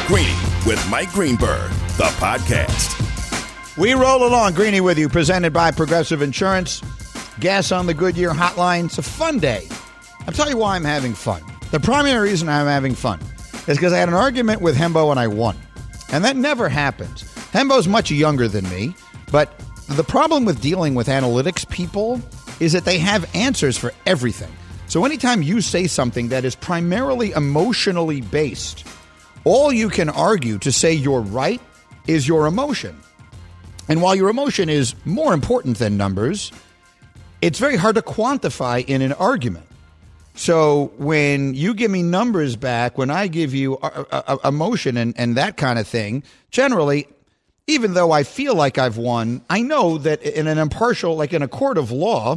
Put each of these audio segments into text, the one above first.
Greeny with Mike Greenberg, the podcast. We roll along, Greeny with you, presented by Progressive Insurance. Gas on the Goodyear hotline. It's a fun day. I'll tell you why I'm having fun. The primary reason I'm having fun is because I had an argument with Hembo and I won. And that never happens. Hembo's much younger than me, but the problem with dealing with analytics people is that they have answers for everything. So anytime you say something that is primarily emotionally based, all you can argue to say you're right is your emotion. And while your emotion is more important than numbers, it's very hard to quantify in an argument. So when you give me numbers back, when I give you emotion and that kind of thing, generally, even though I feel like I've won, I know that in an impartial, like in a court of law,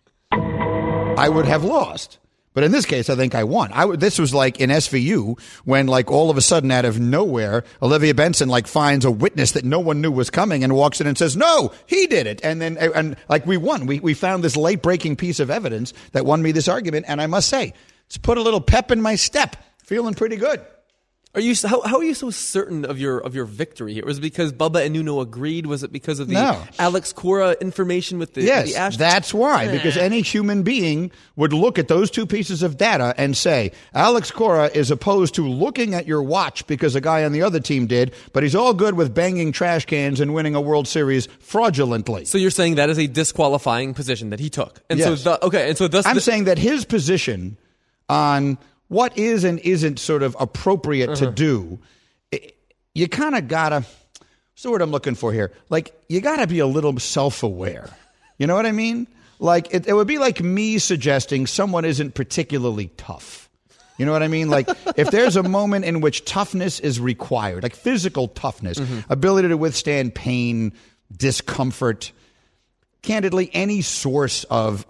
I would have lost. But in this case, I think I won. This was like in SVU when, like, all of a sudden, out of nowhere, Olivia Benson, like, finds a witness that no one knew was coming and walks in and says, no, he did it. And then, we won. We found this late-breaking piece of evidence that won me this argument. And I must say, it's put a little pep in my step. Feeling pretty good. How are you so certain of your victory here? Was it because Bubba and Nuno agreed? Was it because of the Alex Cora information with the Yes, Ash? that's why. Because any human being would look at those two pieces of data and say, Alex Cora is opposed to looking at your watch because a guy on the other team did, but he's all good with banging trash cans and winning a World Series fraudulently. So you're saying that is a disqualifying position that he took? And yes. I'm saying that his position on what is and isn't sort of appropriate to do, you kind of gotta, what's the word I'm looking for here? Like, you gotta be a little self-aware. You know what I mean? Like, it would be like me suggesting someone isn't particularly tough. You know what I mean? Like, if there's a moment in which toughness is required, like physical toughness, ability to withstand pain, discomfort, candidly, any source of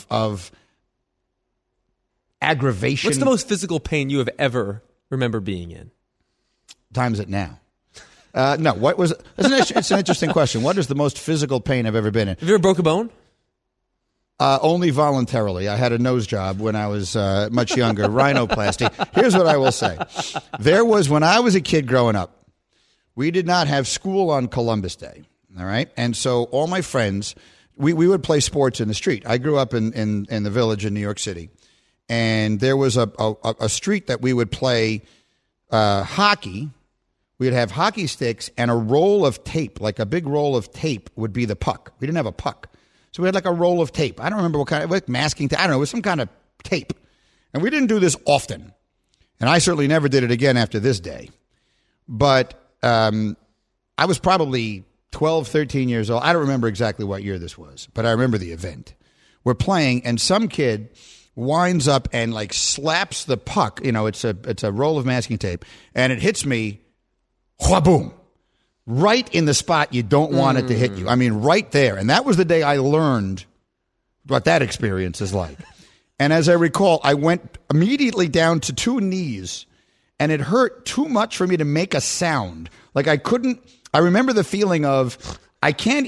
aggravation. What's the most physical pain you have ever remember being in? Time's it now. No, what was it? It's an interesting question. What is the most physical pain I've ever been in? Have you ever broke a bone? Only voluntarily. I had a nose job when I was much younger, rhinoplasty. Here's what I will say. When I was a kid growing up, we did not have school on Columbus Day, all right? And so all my friends, we would play sports in the street. I grew up in the village in New York City. And there was a street that we would play hockey. We'd have hockey sticks and a roll of tape, like a big roll of tape would be the puck. We didn't have a puck. So we had like a roll of tape. I don't remember what kind of, like masking tape. I don't know. It was some kind of tape. And we didn't do this often. And I certainly never did it again after this day. But I was probably 12, 13 years old. I don't remember exactly what year this was, but I remember the event. We're playing and some kid winds up and like slaps the puck. You know, it's a roll of masking tape, and it hits me, boom, right in the spot you don't want it to hit you. I mean, right there. And that was the day I learned what that experience is like. And as I recall, I went immediately down to two knees, and it hurt too much for me to make a sound. Like I remember the feeling of I can't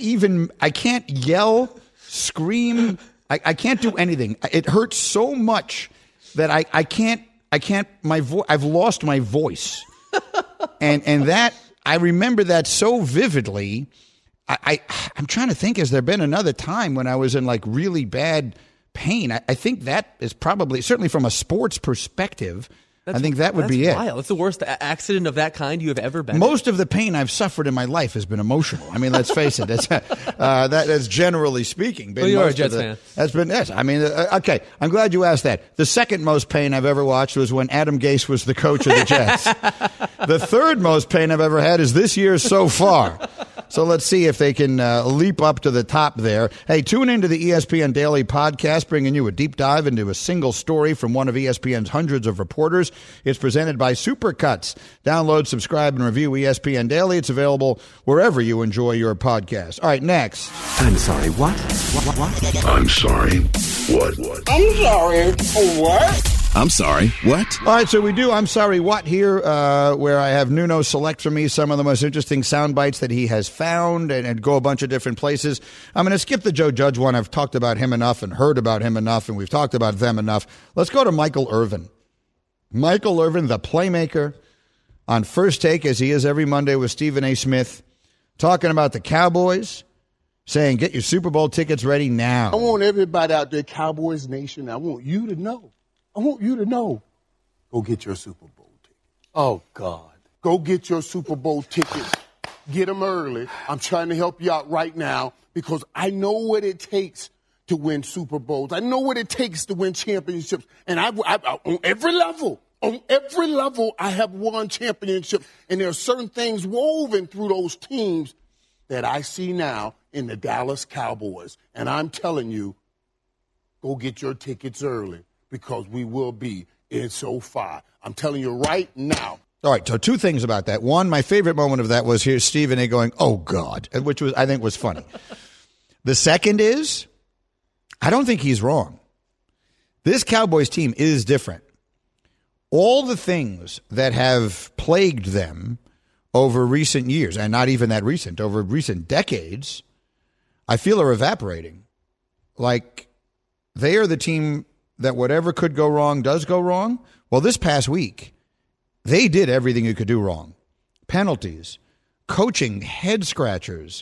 yell, scream. I can't do anything. It hurts so much that I can't, I've lost my voice. and that, I remember that so vividly. I'm trying to think, has there been another time when I was in like really bad pain? I think that is probably, certainly from a sports perspective, I think that would be it. Wild. That's the worst accident of that kind you have ever been in. Most of the pain I've suffered in my life has been emotional. I mean, let's face it. That's generally speaking. Well, you're a Jets fan. That's been, yes. I mean, okay. I'm glad you asked that. The second most pain I've ever watched was when Adam Gase was the coach of the Jets. The third most pain I've ever had is this year so far. So let's see if they can leap up to the top there. Hey, tune into the ESPN Daily podcast, bringing you a deep dive into a single story from one of ESPN's hundreds of reporters. It's presented by Supercuts. Download, subscribe, and review ESPN Daily. It's available wherever you enjoy your podcast. All right, next. I'm sorry, what? What? I'm sorry, what? I'm sorry, what? I'm sorry, what? All right, so we do I'm Sorry What here, where I have Nuno select for me some of the most interesting sound bites that he has found and go a bunch of different places. I'm going to skip the Joe Judge one. I've talked about him enough and heard about him enough, and we've talked about them enough. Let's go to Michael Irvin. Michael Irvin, the playmaker, on First Take, as he is every Monday with Stephen A. Smith, talking about the Cowboys, saying, get your Super Bowl tickets ready now. I want everybody out there, Cowboys Nation, I want you to know. Go get your Super Bowl ticket. Oh, God. Go get your Super Bowl tickets. Get them early. I'm trying to help you out right now because I know what it takes to win Super Bowls. I know what it takes to win championships. And I on every level, I have won championships. And there are certain things woven through those teams that I see now in the Dallas Cowboys. And I'm telling you, go get your tickets early because we will be in SoFi. I'm telling you right now. All right, so two things about that. One, my favorite moment of that was here Stephen A. going, oh, God, which I think was funny. The second is, I don't think he's wrong. This Cowboys team is different. All the things that have plagued them over recent years, and not even that recent, over recent decades, I feel are evaporating. Like, they are the team that whatever could go wrong does go wrong. Well, this past week, they did everything you could do wrong. Penalties, coaching, head scratchers,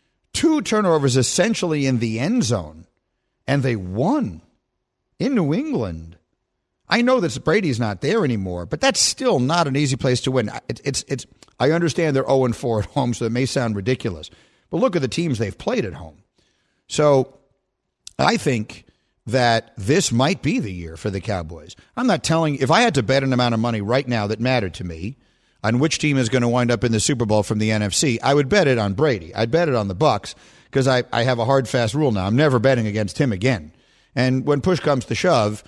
2 turnovers essentially in the end zone, and they won in New England. I know that Brady's not there anymore, but that's still not an easy place to win. I understand they're 0-4 at home, so it may sound ridiculous. But look at the teams they've played at home. So I think that this might be the year for the Cowboys. I'm not telling you, if I had to bet an amount of money right now that mattered to me on which team is going to wind up in the Super Bowl from the NFC, I would bet it on Brady. I'd bet it on the Bucs because I have a hard, fast rule now. I'm never betting against him again. And when push comes to shove,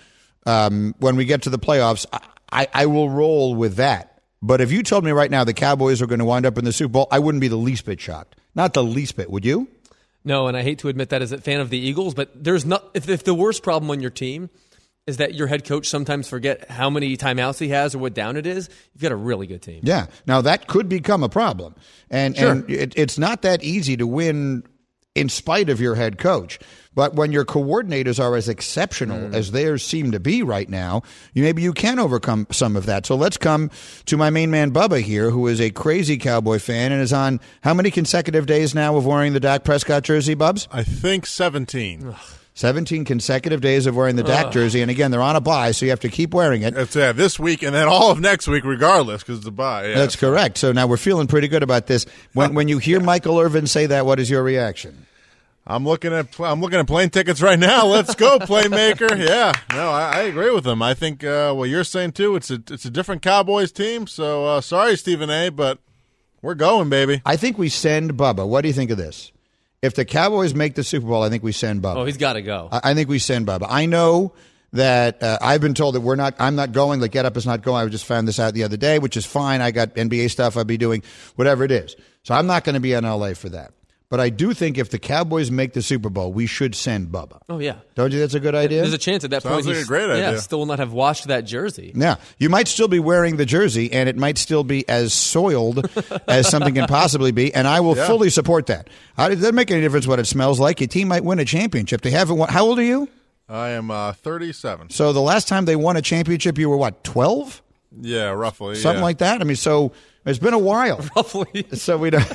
when we get to the playoffs, I will roll with that. But if you told me right now the Cowboys are going to wind up in the Super Bowl, I wouldn't be the least bit shocked. Not the least bit. Would you? No, and I hate to admit that as a fan of the Eagles, but there's not. If the worst problem on your team is that your head coach sometimes forget how many timeouts he has or what down it is, you've got a really good team. Yeah. Now that could become a problem, and it's not that easy to win in spite of your head coach. But when your coordinators are as exceptional as theirs seem to be right now, maybe you can overcome some of that. So let's come to my main man, Bubba, here, who is a crazy Cowboy fan and is on how many consecutive days now of wearing the Dak Prescott jersey, Bubs? I think 17. 17 consecutive days of wearing the Dak jersey. And again, they're on a bye, so you have to keep wearing it. It's this week and then all of next week regardless because it's a bye. Yeah. That's correct. So now we're feeling pretty good about this. When you hear Michael Irvin say that, what is your reaction? I'm looking at plane tickets right now. Let's go, Playmaker. Yeah, no, I agree with him. I think what you're saying too. It's a different Cowboys team. So sorry, Stephen A., but we're going, baby. I think we send Bubba. What do you think of this? If the Cowboys make the Super Bowl, I think we send Bubba. Oh, he's got to go. I think we send Bubba. I know that I've been told that I'm not going. Like Get Up is not going. I just found this out the other day, which is fine. I got NBA stuff I'll be doing, whatever it is. So I'm not going to be in LA for that. But I do think if the Cowboys make the Super Bowl, we should send Bubba. Oh, yeah. Don't you think that's a good idea? There's a chance at that point. Sounds like a great idea. Yeah, still will not have washed that jersey. Yeah. You might still be wearing the jersey, and it might still be as soiled as something can possibly be, and I will fully support that. It doesn't make any difference what it smells like. Your team might win a championship. They haven't won. How old are you? I am 37. So the last time they won a championship, you were what, 12? Yeah, roughly. Something like that? I mean, so it's been a while. Roughly. So we don't.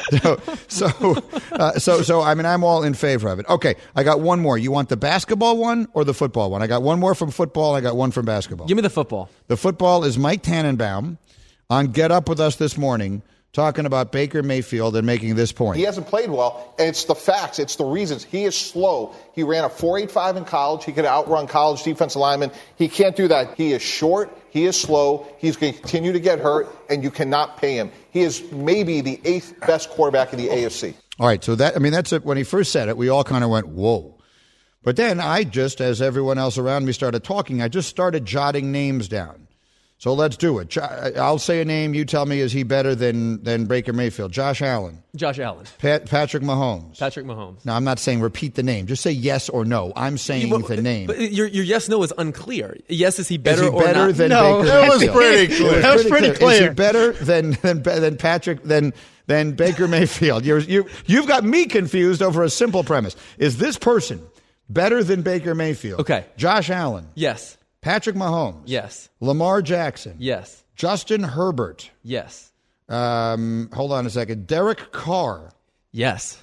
So I mean, I'm all in favor of it. Okay, I got one more. You want the basketball one or the football one? I got one more from football. I got one from basketball. Give me the football. The football is Mike Tannenbaum on Get Up with us this morning, talking about Baker Mayfield and making this point. He hasn't played well, and it's the facts. It's the reasons. He is slow. He ran a 4.85 in college. He could outrun college defensive linemen. He can't do that. He is short. He is slow. He's going to continue to get hurt, and you cannot pay him. He is maybe the 8th best quarterback in the AFC. All right, so that's it. When he first said it, we all kind of went, whoa. But then I just, as everyone else around me started talking, I just started jotting names down. So let's do it. I'll say a name. You tell me, is he better than Baker Mayfield? Josh Allen. Josh Allen. Patrick Mahomes. Patrick Mahomes. No, I'm not saying repeat the name. Just say yes or no. I'm saying the name. But your yes/no is unclear. Yes, is he better or not? Than Baker that was Mayfield? pretty clear. That was pretty clear. Is he better than Patrick than Baker Mayfield? You've got me confused over a simple premise. Is this person better than Baker Mayfield? Okay. Josh Allen. Yes. Patrick Mahomes. Yes. Lamar Jackson. Yes. Justin Herbert. Yes. Hold on a second. Derek Carr. Yes.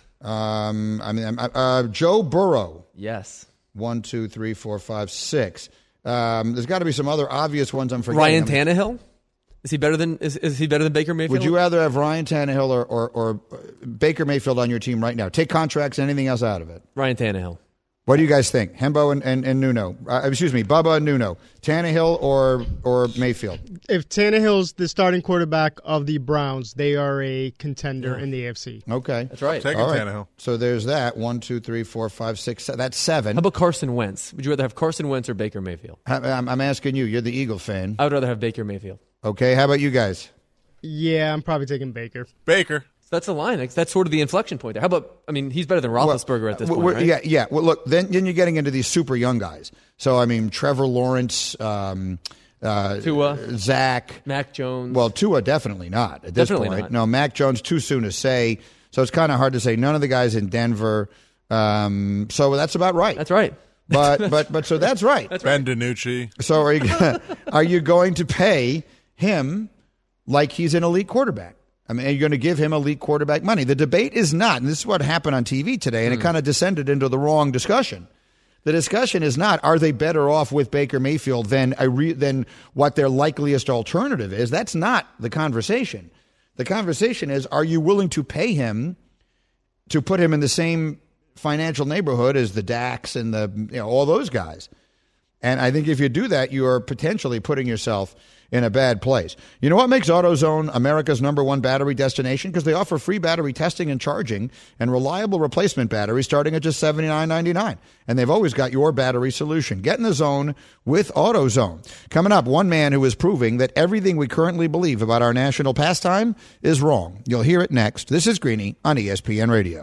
Joe Burrow. Yes. 1, 2, 3, 4, 5, 6. There's got to be some other obvious ones I'm forgetting. Ryan Tannehill? Is he better than Baker Mayfield? Would you rather have Ryan Tannehill or Baker Mayfield on your team right now? Take contracts and anything else out of it. Ryan Tannehill. What do you guys think? Hembo and Nuno. Bubba and Nuno. Tannehill or Mayfield? If Tannehill's the starting quarterback of the Browns, they are a contender in the AFC. Okay. That's right. Taking Tannehill. So there's that. 1, 2, 3, 4, 5, 6. That's 7. How about Carson Wentz? Would you rather have Carson Wentz or Baker Mayfield? I'm asking you. You're the Eagle fan. I would rather have Baker Mayfield. Okay. How about you guys? Yeah, I'm probably taking Baker. Baker. That's the line. That's sort of the inflection point there. How about, he's better than Roethlisberger at this point, right? Yeah. Well, look, then you're getting into these super young guys. So, Trevor Lawrence, Tua, Zach. Mac Jones. Well, Tua definitely not at this point. Not. No, Mac Jones, too soon to say. So it's kind of hard to say. None of the guys in Denver. So that's about right. That's right. But so that's right. That's Ben DiNucci. So are you going to pay him like he's an elite quarterback? Are you going to give him elite quarterback money? The debate is not, and this is what happened on TV today, and it kind of descended into the wrong discussion. The discussion is not, are they better off with Baker Mayfield than what their likeliest alternative is? That's not the conversation. The conversation is, are you willing to pay him to put him in the same financial neighborhood as the Daks and all those guys? And I think if you do that, you are potentially putting yourself in a bad place. You know what makes AutoZone America's #1 battery destination? Because they offer free battery testing and charging and reliable replacement batteries starting at just $79.99. And they've always got your battery solution. Get in the zone with AutoZone. Coming up, one man who is proving that everything we currently believe about our national pastime is wrong. You'll hear it next. This is Greeny on ESPN Radio.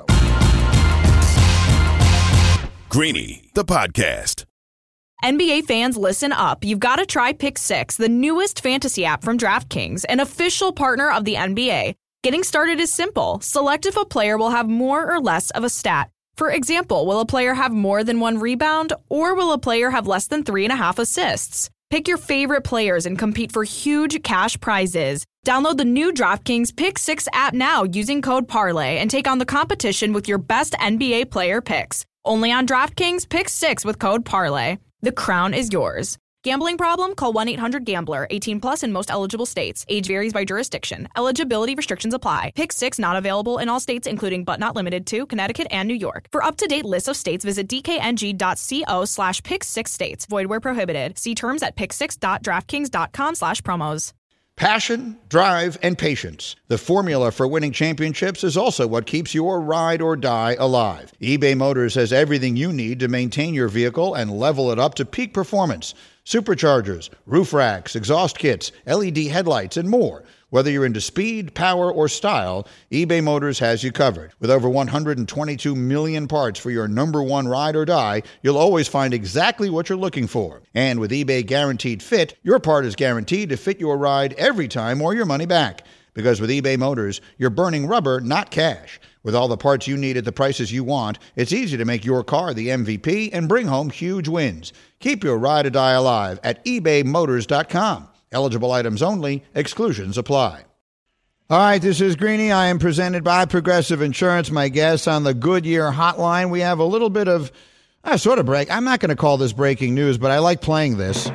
Greeny, the podcast. NBA fans, listen up. You've got to try Pick 6, the newest fantasy app from DraftKings, an official partner of the NBA. Getting started is simple. Select if a player will have more or less of a stat. For example, will a player have more than 1 rebound, or will a player have less than 3.5 assists? Pick your favorite players and compete for huge cash prizes. Download the new DraftKings Pick 6 app now using code PARLAY and take on the competition with your best NBA player picks. Only on DraftKings Pick 6 with code PARLAY. The crown is yours. Gambling problem? Call 1-800-GAMBLER. 18 plus in most eligible states. Age varies by jurisdiction. Eligibility restrictions apply. Pick 6 not available in all states, including but not limited to Connecticut and New York. For up-to-date lists of states, visit dkng.co/pick6states. Void where prohibited. See terms at pick6.draftkings.com/promos. Passion, drive, and patience. The formula for winning championships is also what keeps your ride or die alive. eBay Motors has everything you need to maintain your vehicle and level it up to peak performance. Superchargers, roof racks, exhaust kits, LED headlights, and more. Whether you're into speed, power, or style, eBay Motors has you covered. With over 122 million parts for your #1 ride or die, you'll always find exactly what you're looking for. And with eBay Guaranteed Fit, your part is guaranteed to fit your ride every time or your money back. Because with eBay Motors, you're burning rubber, not cash. With all the parts you need at the prices you want, it's easy to make your car the MVP and bring home huge wins. Keep your ride or die alive at ebaymotors.com. Eligible items only. Exclusions apply. All right, this is Greeny. I am presented by Progressive Insurance. My guests on the Goodyear Hotline. We have a little bit of sort of break. I'm not going to call this breaking news, but I like playing this.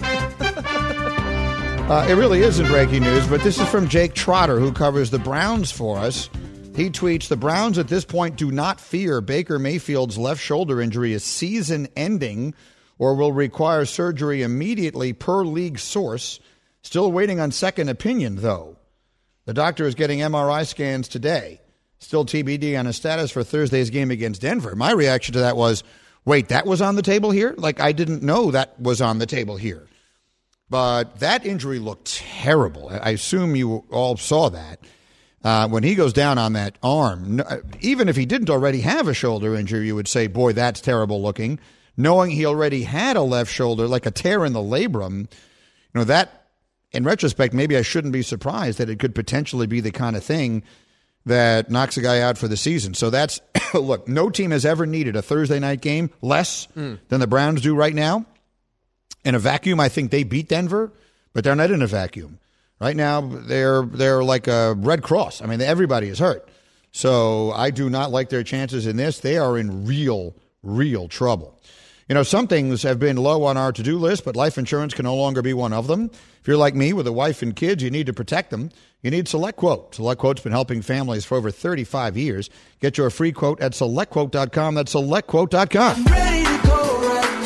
It really isn't breaking news, but this is from Jake Trotter, who covers the Browns for us. He tweets, the Browns at this point do not fear Baker Mayfield's left shoulder injury is season-ending or will require surgery immediately per league source. Still waiting on second opinion, though. The doctor is getting MRI scans today. Still TBD on his status for Thursday's game against Denver. My reaction to that was, wait, that was on the table here? Like, I didn't know that was on the table here. But that injury looked terrible. I assume you all saw that. When he goes down on that arm, even if he didn't already have a shoulder injury, you would say, boy, that's terrible looking. Knowing he already had a left shoulder, like a tear in the labrum, that, in retrospect, maybe I shouldn't be surprised that it could potentially be the kind of thing that knocks a guy out for the season. So that's, look, no team has ever needed a Thursday night game less than the Browns do right now. In a vacuum, I think they beat Denver, but they're not in a vacuum. Right now, they're like a Red Cross. I mean, everybody is hurt. So I do not like their chances in this. They are in real trouble. You know, some things have been low on our to-do list, but life insurance can no longer be one of them. If you're like me with a wife and kids, you need to protect them. You need SelectQuote. SelectQuote's been helping families for over 35 years. Get your free quote at SelectQuote.com. That's SelectQuote.com. Ready to go right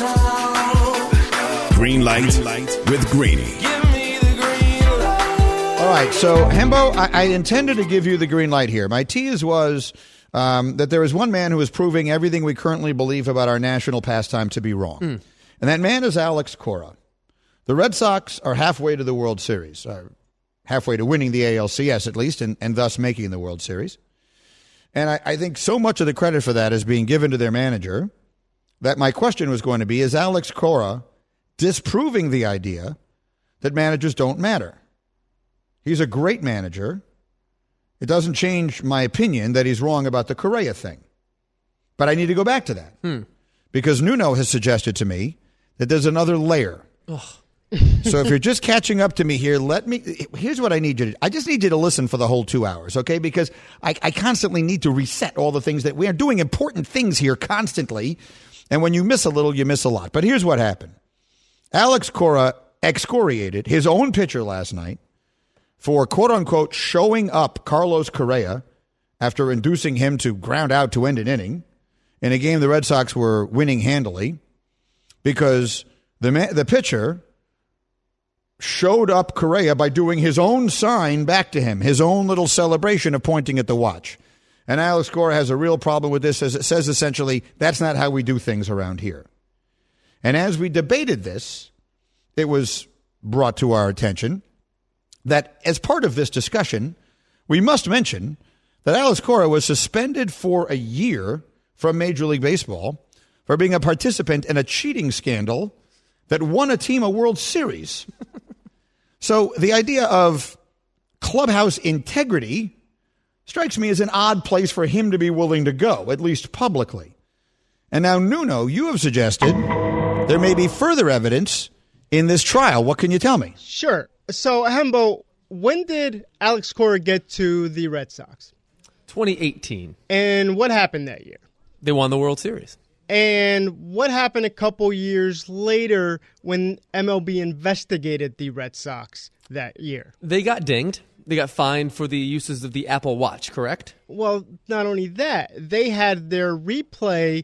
now. Green light with Greeny. Give me the green light. All right, so Hembo, I intended to give you the green light here. My tease was that there is one man who is proving everything we currently believe about our national pastime to be wrong. And that man is Alex Cora. The Red Sox are halfway to the World Series, halfway to winning the ALCS at least, and thus making the World Series. And I think so much of the credit for that is being given to their manager that my question was going to be, is Alex Cora disproving the idea that managers don't matter? He's a great manager. It doesn't change my opinion that he's wrong about the Correa thing. But I need to go back to that. Because Nuno has suggested to me that there's another layer. So if you're just catching up to me here, here's what I need you to do. I just need you to listen for the whole 2 hours, okay? Because I constantly need to reset all the things that we are doing important things here constantly. And when you miss a little, you miss a lot. But here's what happened. Alex Cora excoriated his own pitcher last night for, quote-unquote, showing up Carlos Correa after inducing him to ground out to end an inning in a game the Red Sox were winning handily because the pitcher showed up Correa by doing his own sign back to him, his own little celebration of pointing at the watch. And Alex Cora has a real problem with this, as it says essentially, that's not how we do things around here. And as we debated this, it was brought to our attention that as part of this discussion, we must mention that Alex Cora was suspended for a year from Major League Baseball for being a participant in a cheating scandal that won a team a World Series. So the idea of clubhouse integrity strikes me as an odd place for him to be willing to go, at least publicly. And now, Nuno, you have suggested there may be further evidence in this trial. What can you tell me? Sure. So, Hembo, when did Alex Cora get to the Red Sox? 2018. And what happened that year? They won the World Series. And what happened a couple years later when MLB investigated the Red Sox that year? They got dinged. They got fined for the uses of the Apple Watch, correct? Well, not only that, they had their replay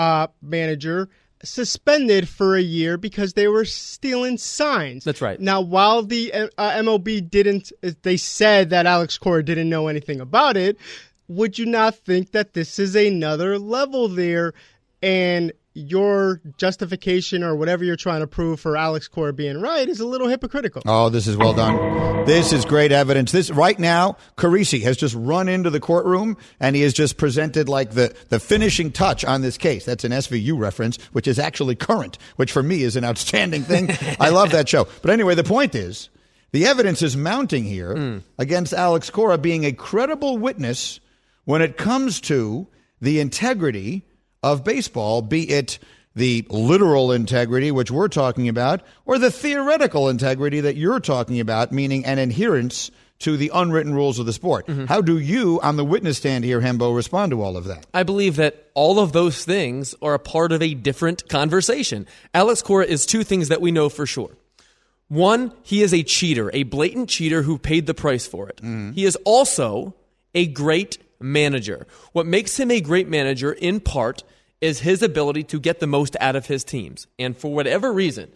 manager suspended for a year because they were stealing signs. That's right. Now, while the MLB they said that Alex Cora didn't know anything about it, would you not think that this is another level there? And your justification or whatever you're trying to prove for Alex Cora being right is a little hypocritical. Oh, this is well done. This is great evidence. This right now, Carisi has just run into the courtroom and he has just presented like the finishing touch on this case. That's an SVU reference, which is actually current, which for me is an outstanding thing. I love that show. But anyway, the point is, the evidence is mounting here against Alex Cora being a credible witness when it comes to the integrity of baseball, be it the literal integrity, which we're talking about, or the theoretical integrity that you're talking about, meaning an adherence to the unwritten rules of the sport. How do you, on the witness stand here, Hembo, respond to all of that? I believe that all of those things are a part of a different conversation. Alex Cora is two things that we know for sure. One, he is a cheater, a blatant cheater who paid the price for it. He is also a great manager. What makes him a great manager, in part, is his ability to get the most out of his teams. And for whatever reason,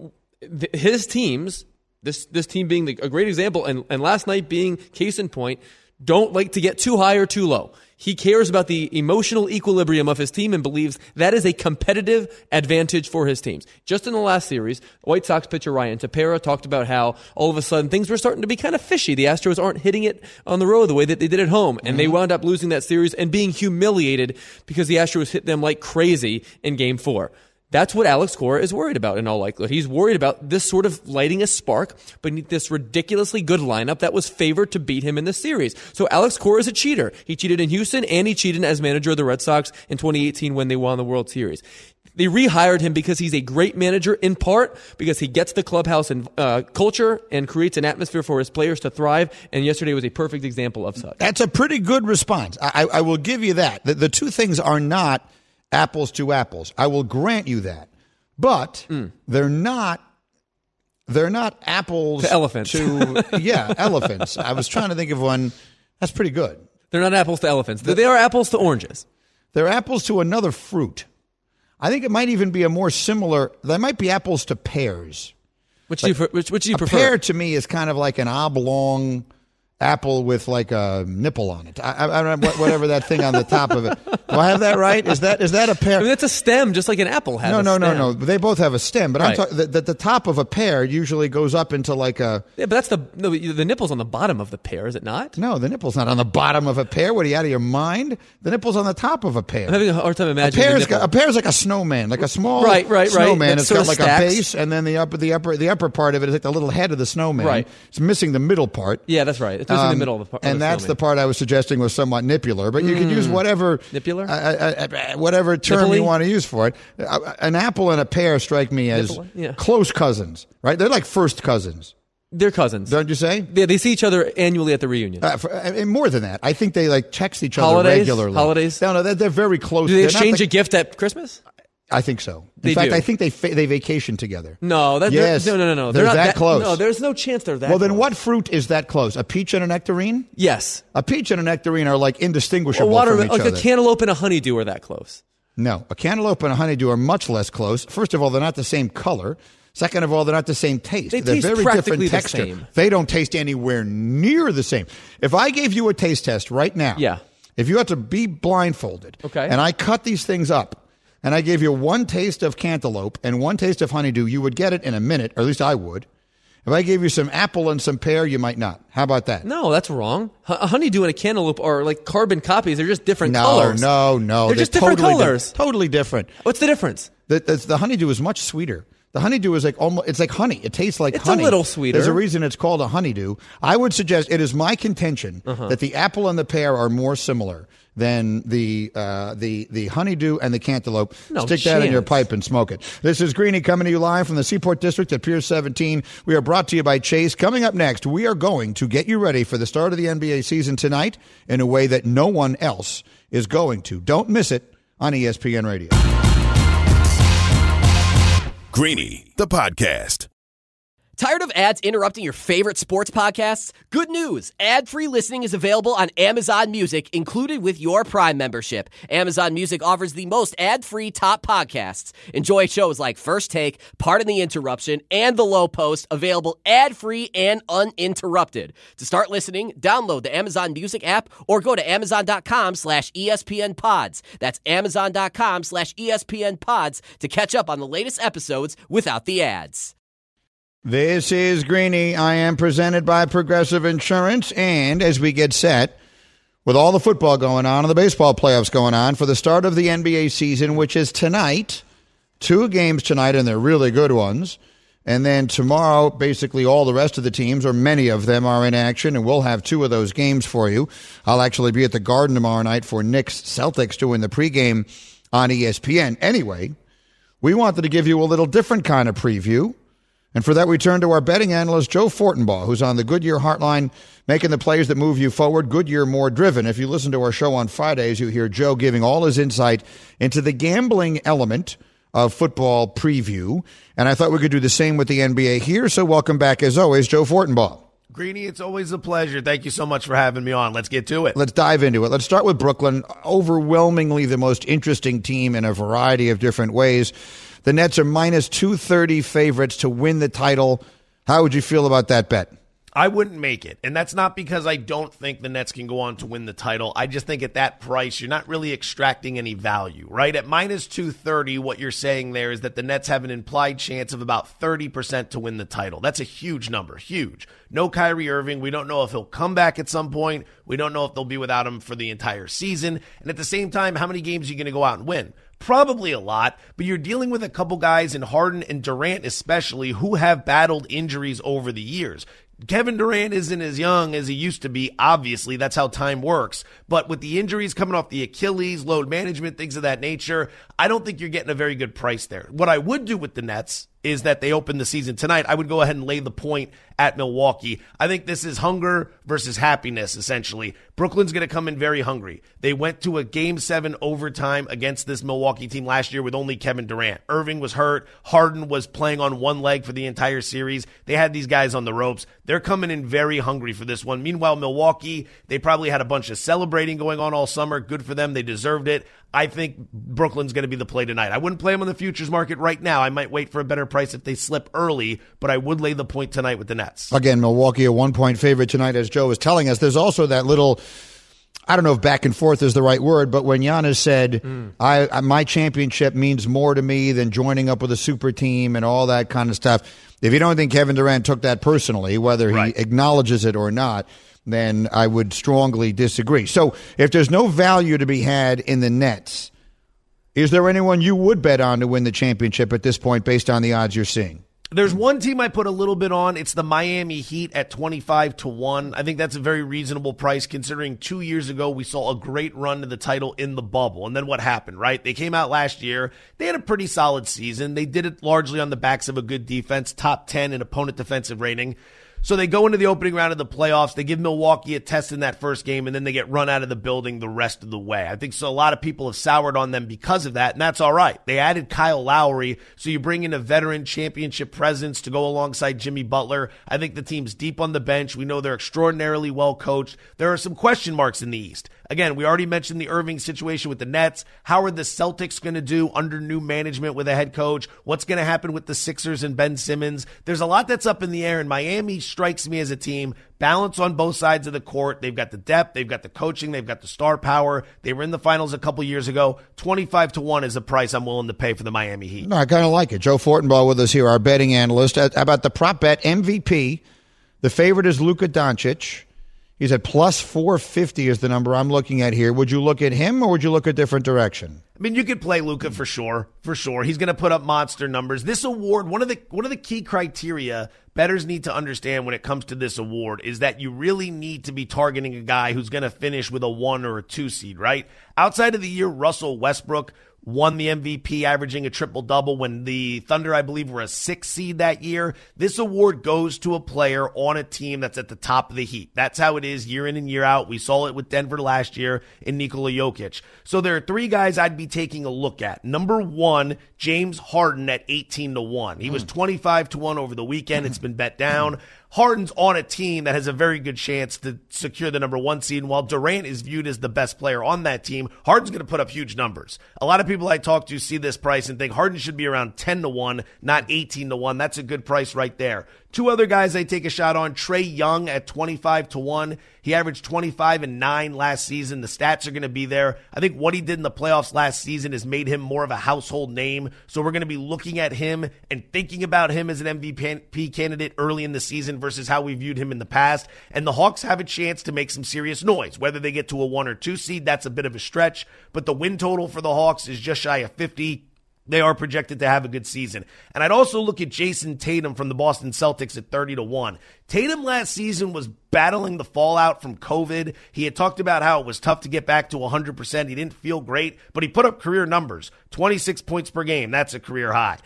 his teams, this team being a great example, and last night being case in point, don't like to get too high or too low. He cares about the emotional equilibrium of his team and believes that is a competitive advantage for his teams. Just in the last series, White Sox pitcher Ryan Tepera talked about how all of a sudden things were starting to be kind of fishy. The Astros aren't hitting it on the road the way that they did at home, and they wound up losing that series and being humiliated because the Astros hit them like crazy in Game 4. That's what Alex Cora is worried about in all likelihood. He's worried about this sort of lighting a spark beneath this ridiculously good lineup that was favored to beat him in the series. So Alex Cora is a cheater. He cheated in Houston and he cheated as manager of the Red Sox in 2018 when they won the World Series. They rehired him because he's a great manager, in part because he gets the clubhouse and culture and creates an atmosphere for his players to thrive. And yesterday was a perfect example of such. That's a pretty good response. I will give you that. The two things are not apples to apples. I will grant you that. But they're not apples to elephants. Elephants. I was trying to think of one. That's pretty good. They're not apples to elephants. They are apples to oranges. They're apples to another fruit. I think it might even be a more similar. They might be apples to pears. Which do you prefer? A pear to me is kind of like an oblong apple with like a nipple on it. I don't know, whatever that thing on the top of it. Do I have that right? Is that a pear? I mean, it's a stem, just like an apple has. No. They both have a stem, but I'm talking the top of a pear usually goes up into like a. Yeah, but that's the nipple's on the bottom of the pear, is it not? No, the nipple's not on the bottom of a pear. What, are you out of your mind? The nipple's on the top of a pear. I'm having a hard time imagining. A pear's like a snowman, like a small right snowman. It's got like stacks. a base, and then the upper part of it is like the little head of the snowman. Right. It's missing the middle part. Yeah, that's right. It's missing the middle of the part. And that's the part I was suggesting was somewhat nippular, but you could use whatever whatever term Nipply? you want to use for it. An apple and a pear strike me as close cousins, right? They're like first cousins. They're cousins. Don't you say? Yeah, they see each other annually at the reunion. And more than that, I think they like text each other Holidays? regularly. Holidays? No, they're very close. Do they exchange a gift at Christmas? I think so. In fact, I think they vacation together. No, yes. No. They're not that close. No, there's no chance they're that. Well, then close. what fruit is that close? A peach and a nectarine? Yes. A peach and a nectarine are like indistinguishable from each other. A cantaloupe and a honeydew are that close. No, a cantaloupe and a honeydew are much less close. First of all, they're not the same color. Second of all, they're not the same taste. They're very practically different texture. the same. They don't taste anywhere near the same. If I gave you a taste test right now, if you had to be blindfolded, and I cut these things up, and I gave you one taste of cantaloupe and one taste of honeydew, you would get it in a minute, or at least I would. If I gave you some apple and some pear, you might not. How about that? No, that's wrong. A honeydew and a cantaloupe are like carbon copies. They're just different colors. No. They're just different colors. Totally different. What's the difference? The honeydew is much sweeter. The honeydew is like almost, it's like honey. It tastes like honey. It's a little sweeter. There's a reason it's called a honeydew. I would suggest, it is my contention that the apple and the pear are more similar than the honeydew and the cantaloupe. Stick that in your pipe and smoke it. This is Greeny coming to you live from the Seaport District at Pier 17. We are brought to you by Chase. Coming up next, we are going to get you ready for the start of the NBA season tonight in a way that no one else is going to. Don't miss it on ESPN Radio. Greeny, the podcast. Tired of ads interrupting your favorite sports podcasts? Good news! Ad-free listening is available on Amazon Music, included with your Prime membership. Amazon Music offers the most ad-free top podcasts. Enjoy shows like First Take, Pardon the Interruption, and The Low Post, available ad-free and uninterrupted. To start listening, download the Amazon Music app or go to amazon.com/ESPN Pods. That's amazon.com/ESPN Pods to catch up on the latest episodes without the ads. This is Greeny. I am presented by Progressive Insurance. And as we get set with all the football going on and the baseball playoffs going on for the start of the NBA season, which is tonight, 2 games tonight, and they're really good ones. And then tomorrow, basically all the rest of the teams, or many of them, are in action, and we'll have 2 of those games for you. I'll actually be at the Garden tomorrow night for Knicks-Celtics doing the pregame on ESPN. Anyway, we wanted to give you a little different kind of preview. And for that, we turn to our betting analyst, Joe Fortenbaugh, who's on the Goodyear Heartline, making the plays that move you forward. Goodyear more driven. If you listen to our show on Fridays, you hear Joe giving all his insight into the gambling element of football preview. And I thought we could do the same with the NBA here. So welcome back, as always, Joe Fortenbaugh. Greeny, it's always a pleasure. Thank you so much for having me on. Let's get to it. Let's dive into it. Let's start with Brooklyn. Overwhelmingly the most interesting team in a variety of different ways. The Nets are minus 230 favorites to win the title. How would you feel about that bet? I wouldn't make it. And that's not because I don't think the Nets can go on to win the title. I just think at that price, you're not really extracting any value, right? At minus 230, what you're saying there is that the Nets have an implied chance of about 30% to win the title. That's a huge number, huge. No Kyrie Irving. We don't know if he'll come back at some point. We don't know if they'll be without him for the entire season. And at the same time, how many games are you going to go out and win? Probably a lot, but you're dealing with a couple guys in Harden and Durant especially who have battled injuries over the years. Kevin Durant isn't as young as he used to be. Obviously, that's how time works. But with the injuries coming off the Achilles, load management, things of that nature, I don't think you're getting a very good price there. What I would do with the Nets is that they open the season tonight. I would go ahead and lay the point at Milwaukee. I think this is hunger versus happiness, essentially. Brooklyn's going to come in very hungry. They went to a Game 7 overtime against this Milwaukee team last year with only Kevin Durant. Irving was hurt. Harden was playing on one leg for the entire series. They had these guys on the ropes. They're coming in very hungry for this one. Meanwhile, Milwaukee, they probably had a bunch of celebrating going on all summer. Good for them. They deserved it. I think Brooklyn's going to be the play tonight. I wouldn't play them on the futures market right now. I might wait for a better price if they slip early, but I would lay the point tonight with the Nets. Again, Milwaukee a 1-point favorite tonight, as Joe is telling us. There's also that little, I don't know if back and forth is the right word, but when Giannis said, my championship means more to me than joining up with a super team and all that kind of stuff. If you don't think Kevin Durant took that personally, whether he acknowledges it or not, then I would strongly disagree. So if there's no value to be had in the Nets, is there anyone you would bet on to win the championship at this point based on the odds you're seeing? There's one team I put a little bit on. It's the Miami Heat at 25-1. I think that's a very reasonable price considering 2 years ago we saw a great run to the title in the bubble. And then what happened, right? They came out last year. They had a pretty solid season. They did it largely on the backs of a good defense, top 10 in opponent defensive rating. So they go into the opening round of the playoffs. They give Milwaukee a test in that first game, and then they get run out of the building the rest of the way. I think so. A lot of people have soured on them because of that, and that's all right. They added Kyle Lowry, so you bring in a veteran championship presence to go alongside Jimmy Butler. I think the team's deep on the bench. We know they're extraordinarily well coached. There are some question marks in the East. Again, we already mentioned the Irving situation with the Nets. How are the Celtics going to do under new management with a head coach? What's going to happen with the Sixers and Ben Simmons? There's a lot that's up in the air, and Miami strikes me as a team balance on both sides of the court. They've got the depth, they've got the coaching, they've got the star power. They were in the finals a couple years ago. 25-1 is a price I'm willing to pay for the Miami Heat. No, I kind of like it. Joe Fortenbaugh with us here, our betting analyst. How about the prop bet MVP? The favorite is Luka Doncic. He's at plus 450 is the number I'm looking at here. Would you look at him or would you look a different direction? I mean, you could play Luka for sure. He's going to put up monster numbers. This award, one of the key criteria bettors need to understand when it comes to this award is that you really need to be targeting a guy who's going to finish with a 1 or a 2 seed, right? Outside of the year Russell Westbrook won the MVP, averaging a triple-double when the Thunder, I believe, were a 6 seed that year. This award goes to a player on a team that's at the top of the heap. That's how it is year in and year out. We saw it with Denver last year in Nikola Jokic. So there are 3 guys I'd be taking a look at. Number 1, James Harden at 18-1. He was 25-1 over the weekend. It's been bet down. Harden's on a team that has a very good chance to secure the number 1 seed. And while Durant is viewed as the best player on that team, Harden's going to put up huge numbers. A lot of people I talk to see this price and think Harden should be around 10-1, not 18-1. That's a good price right there. 2 other guys I take a shot on, Trae Young at 25-1. He averaged 25 and 9 last season. The stats are going to be there. I think what he did in the playoffs last season has made him more of a household name. So we're going to be looking at him and thinking about him as an MVP candidate early in the season versus how we viewed him in the past. And the Hawks have a chance to make some serious noise. Whether they get to a 1 or 2 seed, that's a bit of a stretch. But the win total for the Hawks is just shy of 50. They are projected to have a good season. And I'd also look at Jason Tatum from the Boston Celtics at 30-1. Tatum last season was battling the fallout from COVID. He had talked about how it was tough to get back to 100%. He didn't feel great, but he put up career numbers. 26 points per game, that's a career high.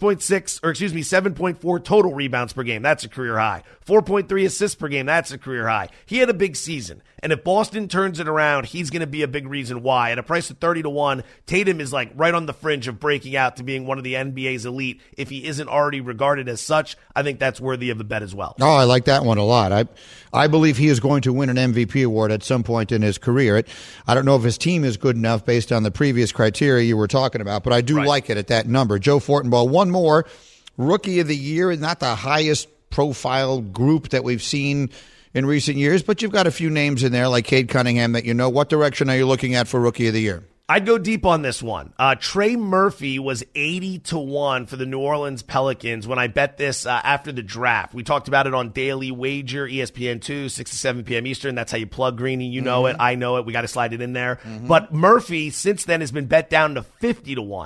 7.4 total rebounds per game, that's a career high. 4.3 assists per game, that's a career high. He had a big season. And if Boston turns it around, he's going to be a big reason why. At a price of 30-1, Tatum is like right on the fringe of breaking out to being one of the NBA's elite. If he isn't already regarded as such, I think that's worthy of a bet as well. Oh, I like that one a lot. I believe he is going to win an MVP award at some point in his career. I don't know if his team is good enough based on the previous criteria you were talking about, but I do like it at that number. Joe Fortenbaugh, one more. Rookie of the Year, not the highest profile group that we've seen in recent years, but you've got a few names in there like Cade Cunningham that you know. What direction are you looking at for Rookie of the Year? I'd go deep on this one. Trey Murphy was 80-1 for the New Orleans Pelicans when I bet this after the draft. We talked about it on Daily Wager, ESPN2, 6 to 7 p.m. Eastern. That's how you plug Greeny. You know it. I know it. We got to slide it in there. But Murphy, since then, has been bet down to 50-1.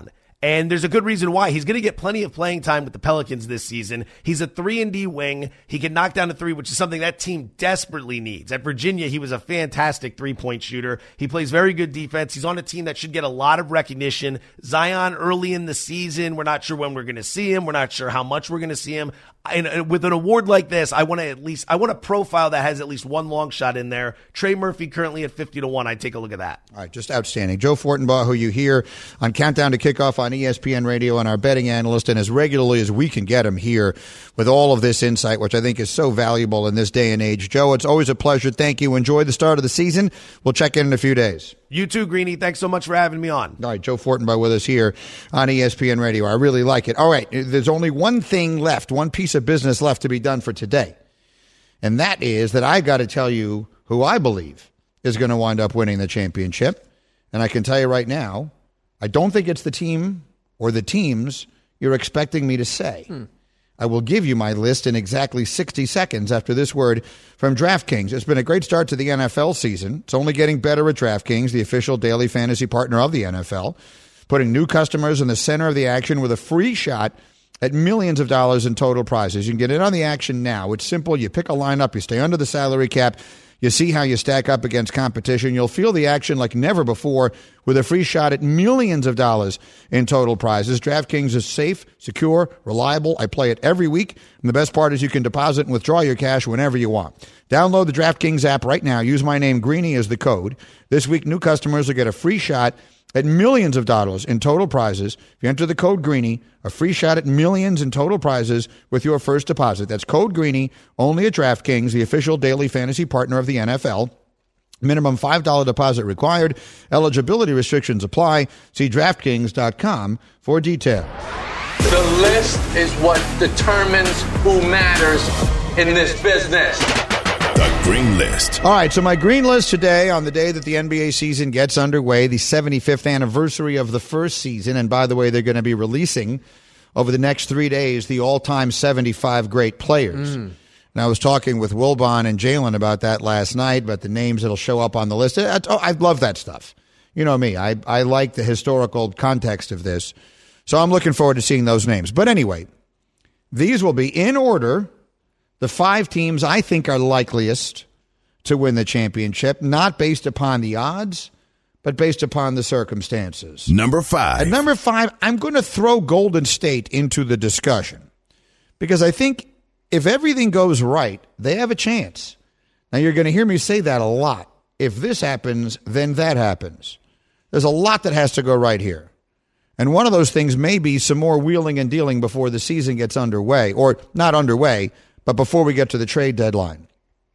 And there's a good reason why. He's going to get plenty of playing time with the Pelicans this season. He's a 3-and-D wing. He can knock down a three, which is something that team desperately needs. At Virginia, he was a fantastic three-point shooter. He plays very good defense. He's on a team that should get a lot of recognition. Zion early in the season, we're not sure when we're going to see him. We're not sure how much we're going to see him. And with an award like this, I want a profile that has at least one long shot in there. Trey Murphy currently at 50-1. I'd take a look at that. All right, just outstanding. Joe Fortenbaugh, who you hear on Countdown to Kickoff on ESPN Radio, and our betting analyst, and as regularly as we can get him here with all of this insight, which I think is so valuable in this day and age. Joe, it's always a pleasure. Thank you. Enjoy the start of the season. We'll check in a few days. You too, Greeny. Thanks so much for having me on. All right, Joe Fortenbaugh with us here on ESPN Radio. I really like it. All right, there's only one thing left, one piece of business left to be done for today, and that is that I got to tell you who I believe is going to wind up winning the championship. And I can tell you right now, I don't think it's the team or the teams you're expecting me to say. I will give you my list in exactly 60 seconds after this word from DraftKings. It's been a great start to the NFL season. It's only getting better at DraftKings, the official daily fantasy partner of the NFL, putting new customers in the center of the action with a free shot at millions of dollars in total prizes. You can get in on the action now. It's simple. You pick a lineup. You stay under the salary cap. You see how you stack up against competition. You'll feel the action like never before with a free shot at millions of dollars in total prizes. DraftKings is safe, secure, reliable. I play it every week. And the best part is you can deposit and withdraw your cash whenever you want. Download the DraftKings app right now. Use my name, Greeny, as the code. This week, new customers will get a free shot at millions of dollars in total prizes. If you enter the code Greeny, a free shot at millions in total prizes with your first deposit. That's code Greeny, only at DraftKings, the official daily fantasy partner of the NFL. Minimum $5 deposit required. Eligibility restrictions apply. See DraftKings.com for details. The list is what determines who matters in this business. The Green List. All right, so my green list today on the day that the NBA season gets underway, the 75th anniversary of the first season. And by the way, they're going to be releasing over the next 3 days the all-time 75 great players. And I was talking with Wilbon and Jalen about that last night, about the names that'll show up on the list. I love that stuff. You know me. I like the historical context of this. So I'm looking forward to seeing those names. But anyway, these will be in order. The 5 teams I think are likeliest to win the championship, not based upon the odds, but based upon the circumstances. Number 5. At number 5, I'm going to throw Golden State into the discussion because I think if everything goes right, they have a chance. Now, you're going to hear me say that a lot. If this happens, then that happens. There's a lot that has to go right here. And one of those things may be some more wheeling and dealing before the season gets underway, or not underway, but before we get to the trade deadline.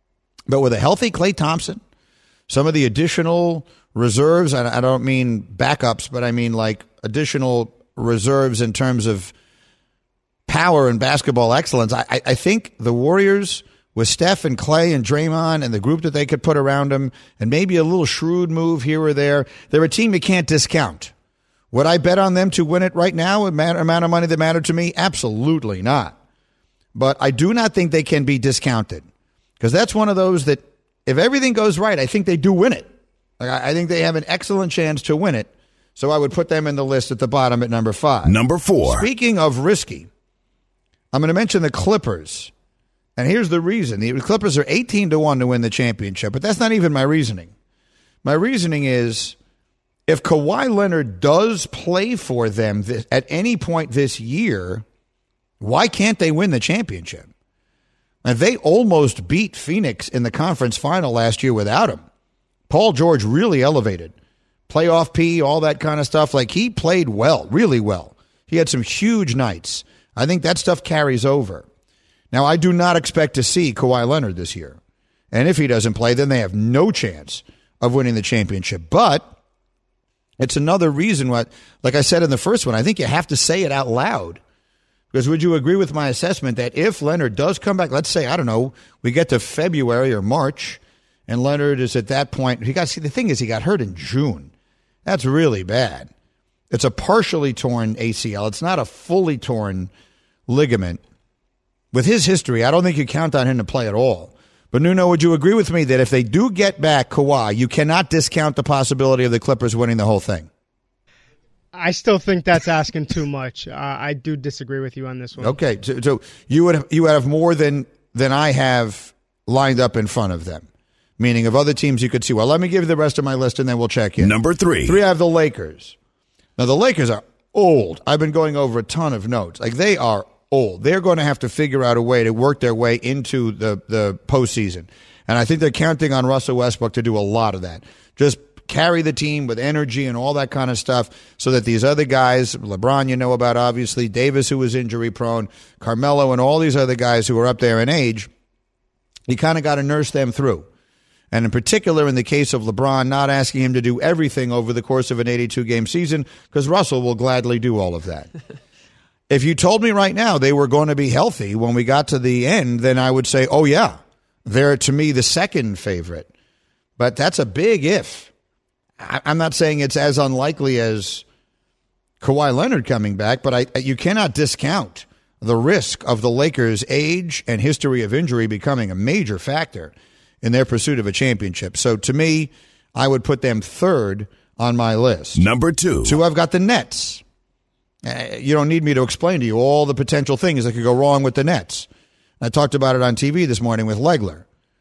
But with a healthy Klay Thompson, some of the additional reserves, and I don't mean backups, but I mean like additional reserves in terms of power and basketball excellence, I think the Warriors with Steph and Klay and Draymond and the group that they could put around them and maybe a little shrewd move here or there, they're a team you can't discount. Would I bet on them to win it right now, amount of money that mattered to me? Absolutely not. But I do not think they can be discounted because that's one of those that if everything goes right, I think they do win it. I think they have an excellent chance to win it. So I would put them in the list at the bottom at number 5. Number 4. Speaking of risky, I'm going to mention the Clippers. And here's the reason. The Clippers are 18-1 to win the championship, but that's not even my reasoning. My reasoning is if Kawhi Leonard does play for them at any point this year, why can't they win the championship? And they almost beat Phoenix in the conference final last year without him. Paul George really elevated. Playoff P, all that kind of stuff. Like, he played well, really well. He had some huge nights. I think that stuff carries over. Now, I do not expect to see Kawhi Leonard this year. And if he doesn't play, then they have no chance of winning the championship. But it's another reason why, like I said in the first one, I think you have to say it out loud. Because would you agree with my assessment that if Leonard does come back, let's say, I don't know, we get to February or March, and Leonard is at that point, the thing is he got hurt in June. That's really bad. It's a partially torn ACL. It's not a fully torn ligament. With his history, I don't think you count on him to play at all. But Nuno, would you agree with me that if they do get back Kawhi, you cannot discount the possibility of the Clippers winning the whole thing? I still think that's asking too much. I do disagree with you on this one. Okay, so you would have more than I have lined up in front of them, meaning of other teams you could see. Well, let me give you the rest of my list, and then we'll check in. Number 3. 3, I have the Lakers. Now, the Lakers are old. I've been going over a ton of notes. Like, they are old. They're going to have to figure out a way to work their way into the postseason. And I think they're counting on Russell Westbrook to do a lot of that. Just carry the team with energy and all that kind of stuff so that these other guys, LeBron you know about obviously, Davis who was injury prone, Carmelo and all these other guys who are up there in age, you kind of got to nurse them through. And in particular, in the case of LeBron, not asking him to do everything over the course of an 82-game season, because Russell will gladly do all of that. If you told me right now they were going to be healthy when we got to the end, then I would say, oh, yeah, they're, to me, the second favorite. But that's a big if. I'm not saying it's as unlikely as Kawhi Leonard coming back, but you cannot discount the risk of the Lakers' age and history of injury becoming a major factor in their pursuit of a championship. So to me, I would put them third on my list. Number 2. 2, I've got the Nets. You don't need me to explain to you all the potential things that could go wrong with the Nets. I talked about it on TV this morning with Legler.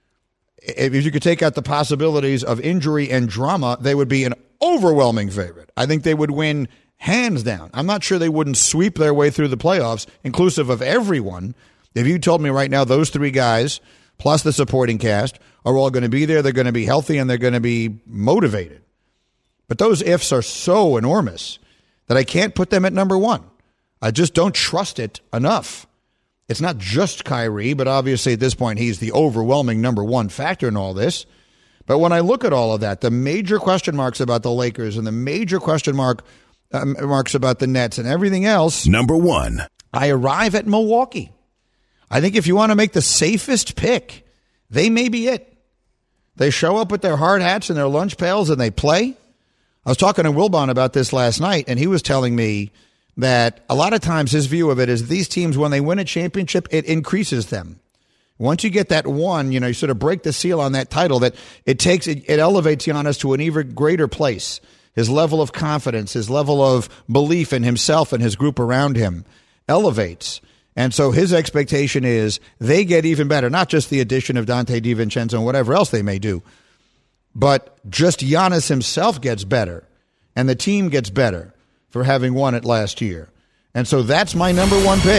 If you could take out the possibilities of injury and drama, they would be an overwhelming favorite. I think they would win hands down. I'm not sure they wouldn't sweep their way through the playoffs, inclusive of everyone. If you told me right now those 3 guys, plus the supporting cast, are all going to be there, they're going to be healthy, and they're going to be motivated. But those ifs are so enormous that I can't put them at number 1. I just don't trust it enough. It's not just Kyrie, but obviously at this point he's the overwhelming number 1 factor in all this. But when I look at all of that, the major question marks about the Lakers and the major question marks about the Nets and everything else, number 1, I arrive at Milwaukee. I think if you want to make the safest pick, they may be it. They show up with their hard hats and their lunch pails and they play. I was talking to Wilbon about this last night, and he was telling me that a lot of times his view of it is these teams, when they win a championship, it increases them. Once you get that one, you sort of break the seal on that title, that it elevates Giannis to an even greater place. His level of confidence, his level of belief in himself and his group around him elevates. And so his expectation is they get even better, not just the addition of Dante DiVincenzo and whatever else they may do, but just Giannis himself gets better and the team gets better for having won it last year. And so that's my number 1 pick.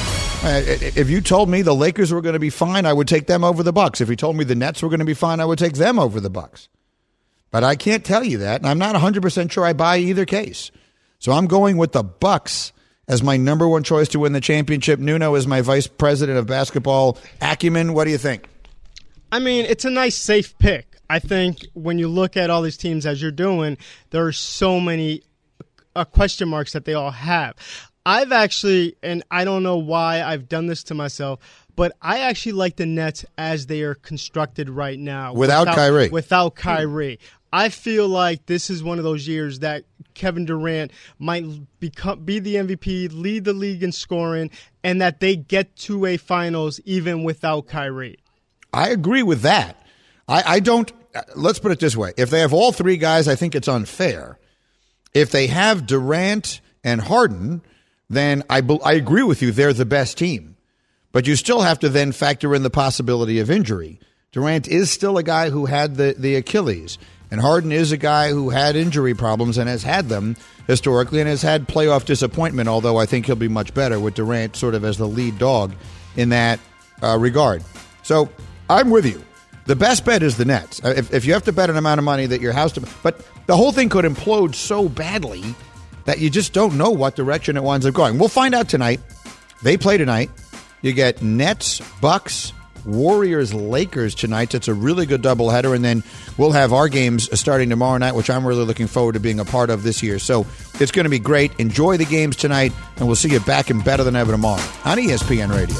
If you told me the Lakers were going to be fine, I would take them over the Bucks. If you told me the Nets were going to be fine, I would take them over the Bucks. But I can't tell you that, and I'm not 100% sure I buy either case. So I'm going with the Bucks as my number 1 choice to win the championship. Nuno is my vice president of basketball acumen. What do you think? I mean, it's a nice, safe pick. I think when you look at all these teams as you're doing, there are so many question marks that they all have. I've actually, and I don't know why I've done this to myself, but I actually like the Nets as they are constructed right now. Without Kyrie. Without Kyrie. I feel like this is one of those years that Kevin Durant might be the MVP, lead the league in scoring, and that they get to a finals even without Kyrie. I agree with that. I don't, let's put it this way. If they have all 3 guys, I think it's unfair. If they have Durant and Harden, then I agree with you, they're the best team. But you still have to then factor in the possibility of injury. Durant is still a guy who had the Achilles. And Harden is a guy who had injury problems and has had them historically and has had playoff disappointment, although I think he'll be much better with Durant sort of as the lead dog in that regard. So I'm with you. The best bet is the Nets. If you have to bet an amount of money that your house... But the whole thing could implode so badly that you just don't know what direction it winds up going. We'll find out tonight. They play tonight. You get Nets, Bucks, Warriors, Lakers tonight. It's a really good doubleheader, and then we'll have our games starting tomorrow night, which I'm really looking forward to being a part of this year. So it's going to be great. Enjoy the games tonight, and we'll see you back and better than ever tomorrow on ESPN Radio.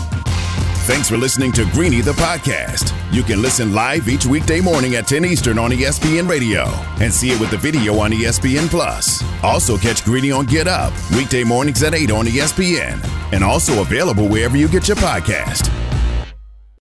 Thanks for listening to Greeny the Podcast. You can listen live each weekday morning at 10 Eastern on ESPN Radio and see it with the video on ESPN Plus. Also catch Greeny on Get Up weekday mornings at 8 on ESPN and also available wherever you get your podcast.